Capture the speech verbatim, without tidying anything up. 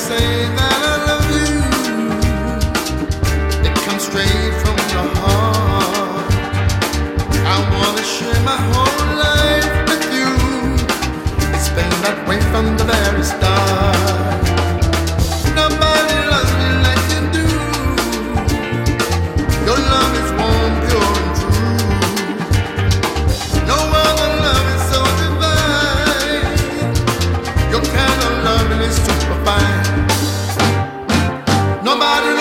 say that I love you, it comes straight from the heart. I wanna share my whole life with you. It's been that way from the very start. Nobody loves me like you do. Your love is warm, pure and true. No other love is so divine. Your kind of loving is super fine. Nobody